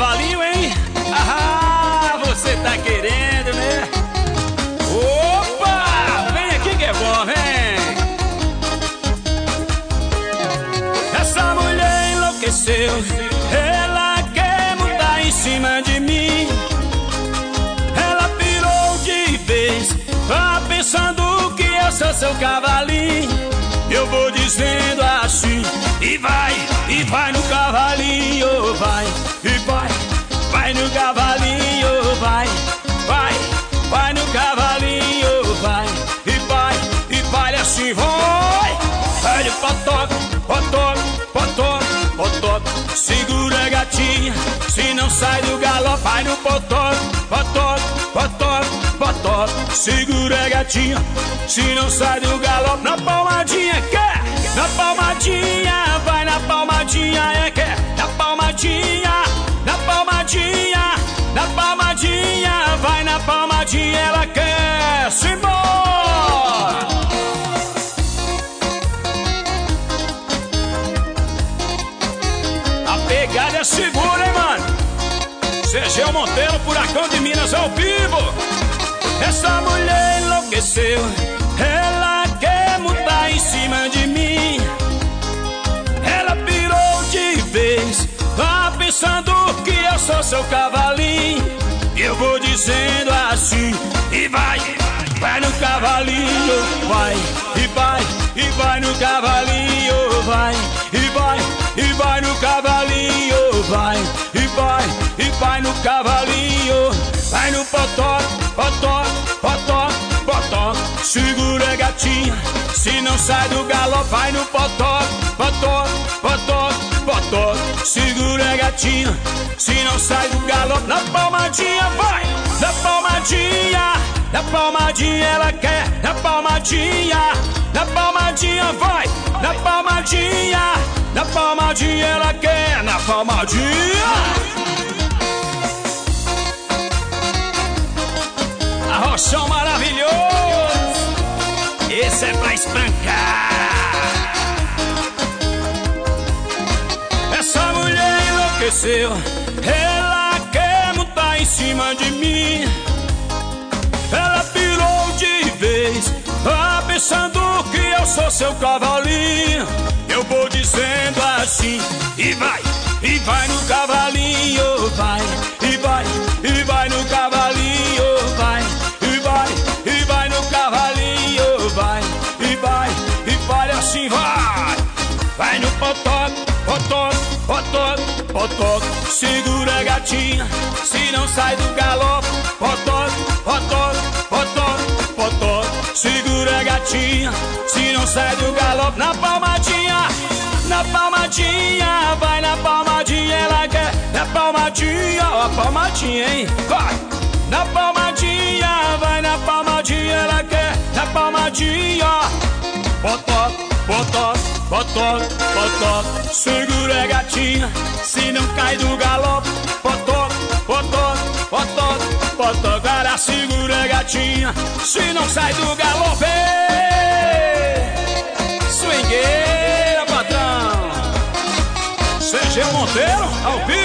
cavalinho, hein? Ah, você tá querendo, né? Opa! Vem aqui que é bom, vem! Essa mulher enlouqueceu, ela quer montar em cima de mim. Ela pirou de vez, tá pensando que eu sou seu cavalinho. Eu vou dizendo assim, e vai no cavalinho, vai no cavalinho, vai no cavalinho, vai assim, vai. Vai no potoque, segura a gatinha, se não sai do galope. Vai no potoque, segura a gatinha, se não sai do galope. Na palmadinha, quer? Na palmadinha, vai na palmadinha, é quer? Na palmadinha, na palmadinha, na palmadinha, vai na palmadinha, ela quer. Simbora! A pegada é segura, hein, mano? Sergio Monteiro, Furacão de Minas ao vivo. Essa mulher enlouqueceu, ela quer montar em cima de mim. Ela pirou de vez, tá pensando que eu sou seu cavalinho. Eu vou dizendo assim, e vai no cavalinho, vai no cavalinho, vai no cavalinho, vai no cavalinho. Vai no potoque, segura a gatinha, se não sai do galope. Vai no potoque, segura a gatinha, se não sai do galope. Na palmadinha, vai, na palmadinha, na palmadinha ela quer. Na palmadinha, na palmadinha, vai, na palmadinha, na palmadinha ela quer. Na palmadinha. Arrochão maravilhoso, esse é pra espancar. Essa mulher enlouqueceu, ela quer montar em cima de mim. Ela pirou de vez, tá pensando que eu sou seu cavalinho. Eu vou dizendo assim, e vai no cavalinho, vai no cavalinho, vai no cavalinho, vai assim, vai no potoque, segura a gatinha, se não sai do galope. Segura a gatinha, se não sai do galope. Na palmadinha, na palmadinha, vai na palmadinha, ela quer. Na palmadinha, ó a palmadinha, hein? Vai! Na palmadinha, vai na palmadinha, ela quer. Na palmadinha, potoque, segura a gatinha, se não cai do galope. Potoque, cara, segura a gatinha, se não sai do galope. Swingueira, patrão. Sergio Monteiro, ao vivo.